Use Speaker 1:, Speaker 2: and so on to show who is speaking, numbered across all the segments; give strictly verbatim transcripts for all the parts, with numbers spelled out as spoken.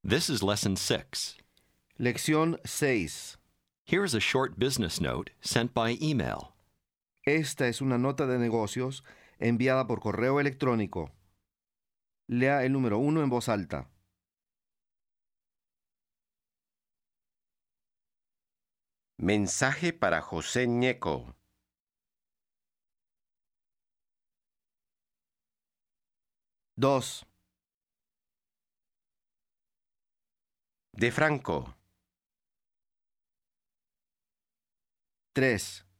Speaker 1: This is Lesson six.
Speaker 2: Lección seis.
Speaker 1: Here is a short business note sent by email.
Speaker 2: Esta es una nota de negocios enviada por correo electrónico. Lea el número uno en voz alta.
Speaker 3: Mensaje para José Ñeco.
Speaker 2: Dos.
Speaker 3: De Franco.
Speaker 2: Tres.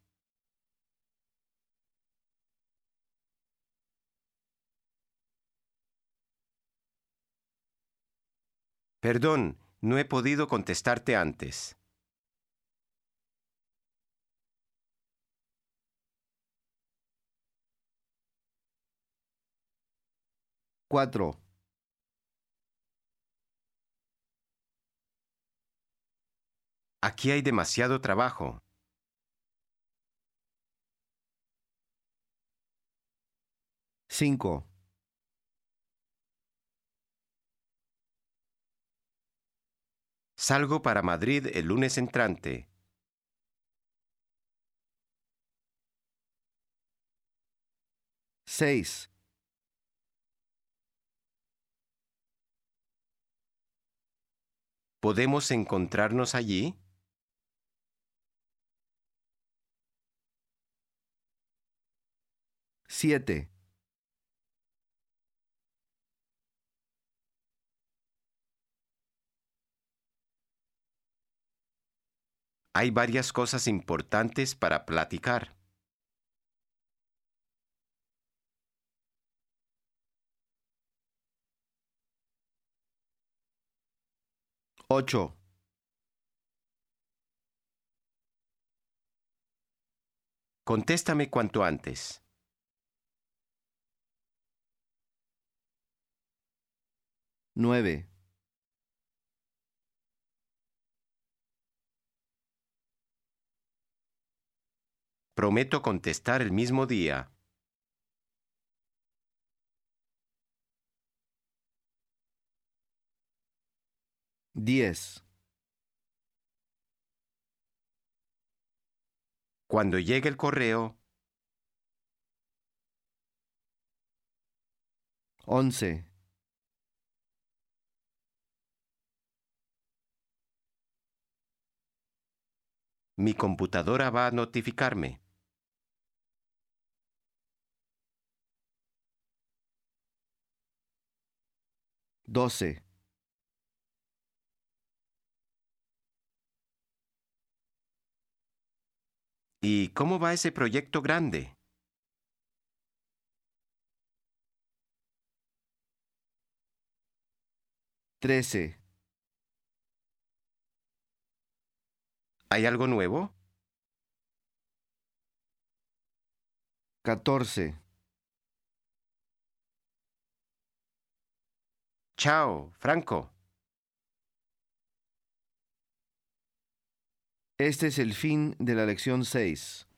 Speaker 3: Perdón, no he podido contestarte antes.
Speaker 2: Cuatro.
Speaker 3: Aquí hay demasiado trabajo.
Speaker 2: Cinco.
Speaker 3: Salgo para Madrid el lunes entrante.
Speaker 2: Seis.
Speaker 3: ¿Podemos encontrarnos allí?
Speaker 2: Siete.
Speaker 3: Hay varias cosas importantes para platicar.
Speaker 2: Ocho.
Speaker 3: Contéstame cuanto antes.
Speaker 2: Nueve.
Speaker 3: Prometo contestar el mismo día.
Speaker 2: Diez.
Speaker 3: Cuando llegue el correo,
Speaker 2: Once.
Speaker 3: mi computadora va a notificarme.
Speaker 2: Doce.
Speaker 3: ¿Y cómo va ese proyecto grande?
Speaker 2: Trece.
Speaker 3: ¿Hay algo nuevo?
Speaker 2: Catorce.
Speaker 3: Chao, Franco.
Speaker 2: Este es el fin de la lección seis.